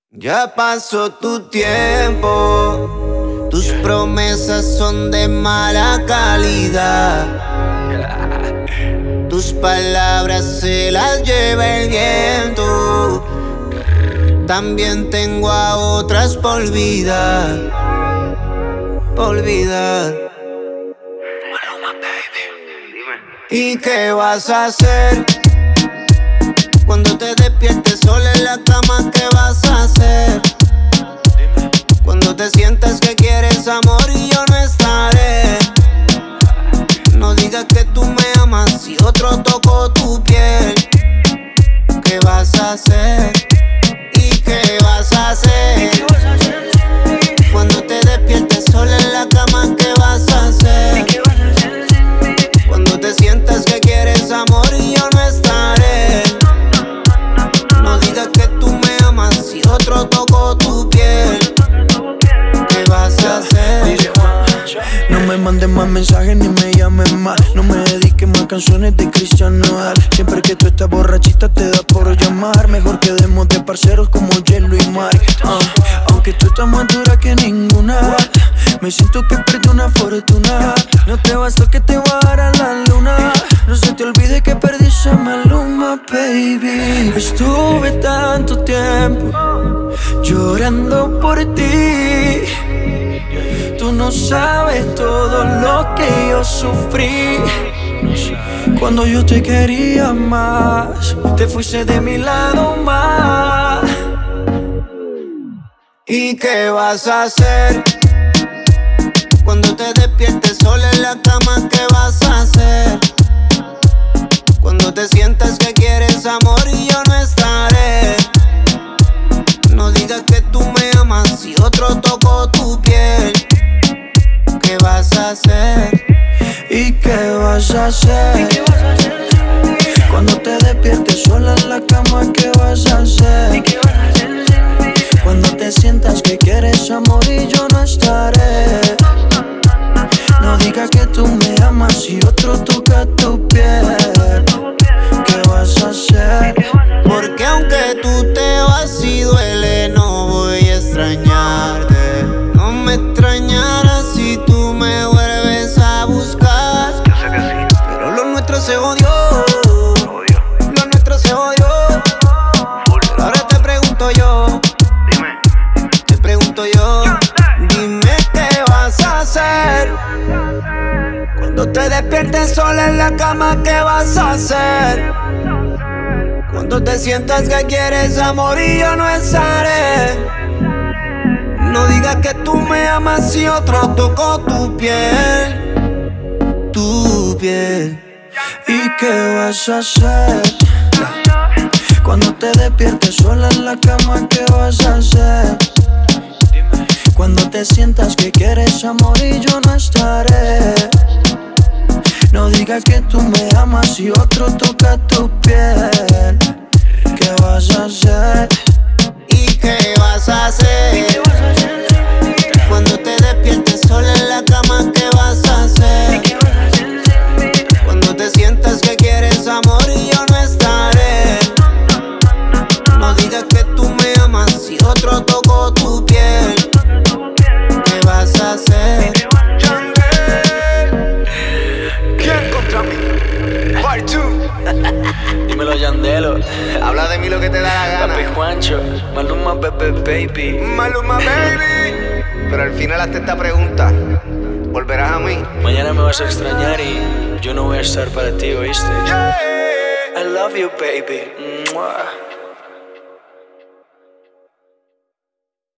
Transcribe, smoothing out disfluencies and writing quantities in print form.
Ya pasó tu tiempo, tus promesas son de mala calidad. Tus palabras se las lleva el viento. También tengo a otras por olvidar, por olvidar. ¿Y qué vas a hacer cuando te despiertes sola en la cama? ¿Qué vas a hacer cuando te sientas que quieres amor y yo no estaré? No digas que tú me amas si otro tocó tu piel. ¿Qué vas a hacer? ¿Y qué vas a hacer cuando te despiertes sola en la cama? ¿Qué vas a hacer cuando te sientas que quieres amor y yo no estaré? No digas que tú me amas si otro tocó tu piel. ¿Qué vas a hacer? No me mandes más mensajes ni me llames más. No me dediques más canciones de Cristian Nodal. Siempre que tú estás borrachita te da por llamar. Mejor quedemos de parceros como Hielo y Mar. Aunque tú estás más dura que ninguna, me siento que perdí una fortuna. No te bastó que te voy a dar a la luna. No se te olvide que perdí esa maluma, baby. Estuve tanto tiempo llorando por ti. Tú no sabes todo lo que yo sufrí. Cuando yo te quería más, te fuiste de mi lado más. ¿Y qué vas a hacer cuando te despiertes sola en la cama? ¿Qué vas a hacer cuando te sientas que quieres amor y yo no estaré? No digas que tú me amas si otro tocó tu piel. ¿Qué vas a hacer? ¿Y qué vas a hacer cuando te despiertes sola en la cama? ¿Qué vas a hacer cuando te sientas que quieres amor y yo no estaré? No digas que tú me amas si otro toca tu piel. ¿Qué vas a hacer? Porque aunque tú te vas y duele, no voy a extrañarte. No me extrañarás si tú me vuelves a buscar. Yo sé que sí. Pero lo nuestro se odió. Lo nuestro se odió. Pero ahora te pregunto yo. Dime. Te pregunto yo. Dime qué vas a hacer cuando te despiertes sola en la cama. ¿Qué vas a hacer cuando te sientas que quieres amor y yo no estaré? No digas que tú me amas si otro tocó tu piel. Tu piel. ¿Y qué vas a hacer cuando te despiertes sola en la cama? ¿Qué vas a hacer cuando te sientas que quieres amor y yo no estaré? No digas que tú me amas si otro toca tu piel. ¿Qué vas a hacer? ¿Y qué vas a hacer cuando te despiertes sola en la cama? ¿Qué vas a hacer cuando te sientas que quieres amor y yo no estaré? No digas que tú me amas si otro tocó tu piel. ¿Qué vas a hacer? ¿Quién contra mí? Part 2. Dímelo, Yandelo. Habla de mí lo que te da la gana. Papi Juancho, Maluma, baby. Maluma, baby. Pero al final hazte esta pregunta. ¿Volverás a mí? Mañana me vas a extrañar y yo no voy a estar para ti, ¿oíste? Yeah. I love you, baby. Mua.